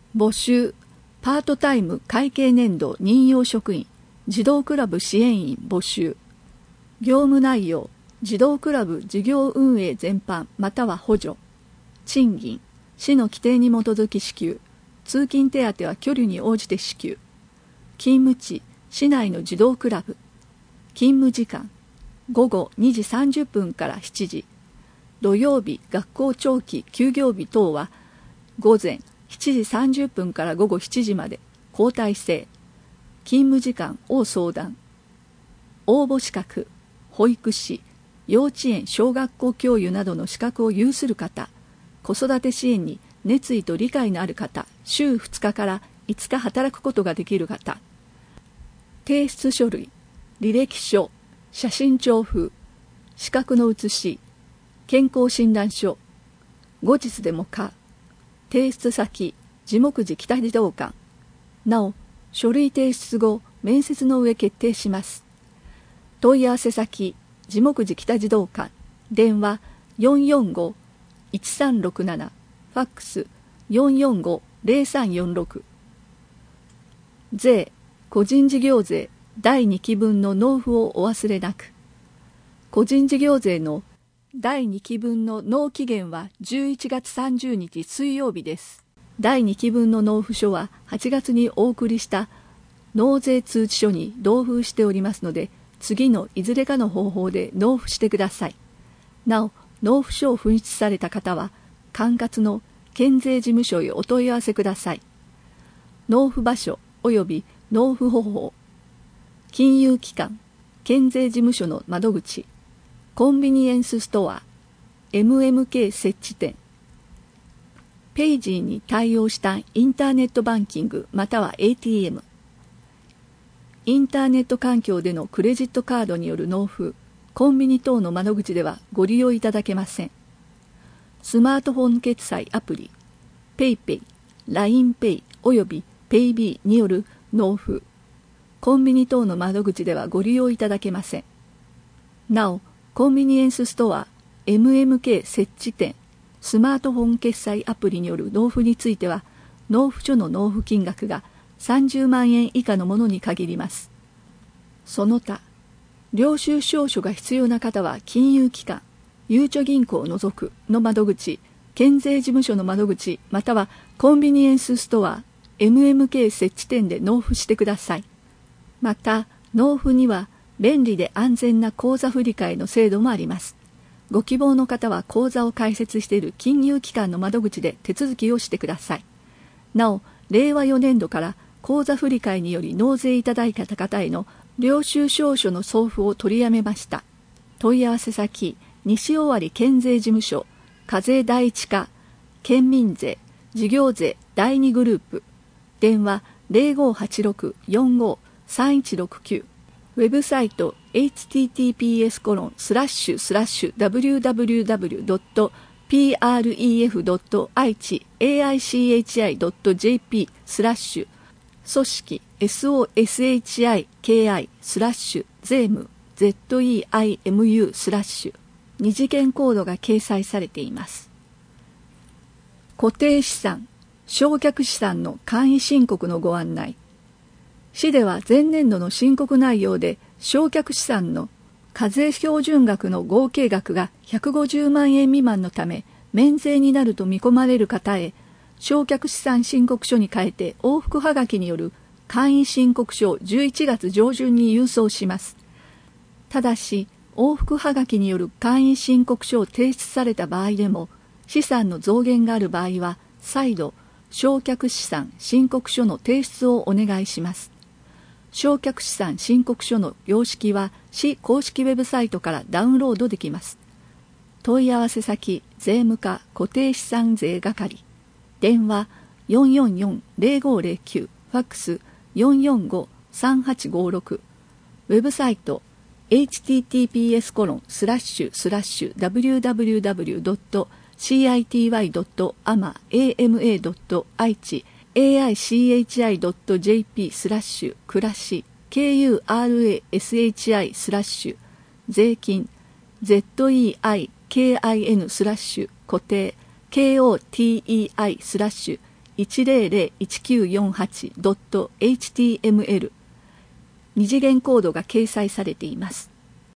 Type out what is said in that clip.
募集、パートタイム会計年度任用職員、児童クラブ支援員募集。業務内容、児童クラブ事業運営全般または補助。賃金、市の規定に基づき支給。通勤手当は距離に応じて支給。勤務地、市内の児童クラブ。勤務時間、午後2時30分から7時。土曜日、学校長期、休業日等は午前7時30分から午後7時まで交代制。勤務時間を相談。応募資格、保育士、幼稚園小学校教諭などの資格を有する方、子育て支援に熱意と理解のある方、週2日から5日働くことができる方。提出書類、履歴書、写真帳風、資格の写し、健康診断書、後日でも可。提出先、地目寺北児童館。なお、書類提出後、面接の上決定します。問い合わせ先、地目寺北児童館。電話445-1367。ファックス445-0346。税、個人事業税第2期分の納付をお忘れなく。個人事業税の第2期分の納期限は11月30日水曜日です。第2期分の納付書は8月にお送りした納税通知書に同封しておりますので、次のいずれかの方法で納付してください。なお、納付書を紛失された方は、管轄の県税事務所へお問い合わせください。納付場所及び納付方法。金融機関、県税事務所の窓口、コンビニエンスストア、MMK 設置店。ペイジーに対応したインターネットバンキングまたは ATM。インターネット環境でのクレジットカードによる納付、コンビニ等の窓口ではご利用いただけません。スマートフォン決済アプリ、PayPay、LINEPay および PayB による納付、コンビニ等の窓口ではご利用いただけません。なお、コンビニエンスストア、MMK 設置店、スマートフォン決済アプリによる納付については、納付書の納付金額が30万円以下のものに限ります。その他、領収証書が必要な方は金融機関、ゆうちょ銀行を除くの窓口、県税事務所の窓口、またはコンビニエンスストア、MMK 設置店で納付してください。また、納付には便利で安全な口座振替の制度もあります。ご希望の方は口座を開設している金融機関の窓口で手続きをしてください。なお、令和4年度から口座振替により納税いただいた方への領収証書の送付を取りやめました。問い合わせ先、西尾張県税事務所、課税第一課、県民税、事業税第2グループ。電話0586-45-3169。ウェブサイト https://www.pref.aichi.jp/ 組織 soshiki/zeimu 二次元コードが掲載されています。固定資産、償却資産の簡易申告のご案内。市では前年度の申告内容で償却資産の課税標準額の合計額が150万円未満のため免税になると見込まれる方へ、償却資産申告書に変えて往復はがきによる簡易申告書を11月上旬に郵送します。ただし、往復はがきによる簡易申告書を提出された場合でも、資産の増減がある場合は、再度、償却資産申告書の提出をお願いします。償却資産申告書の様式は、市公式ウェブサイトからダウンロードできます。問い合わせ先、税務課固定資産税係。電話444-0509、ファックス445-3856。ウェブサイト https://www.city.ama.aichi aichi.jp/ 暮らし kurashi/ 税金 zeikin/ 固定 kotei/ 1001948.html 二次元コードが掲載されています。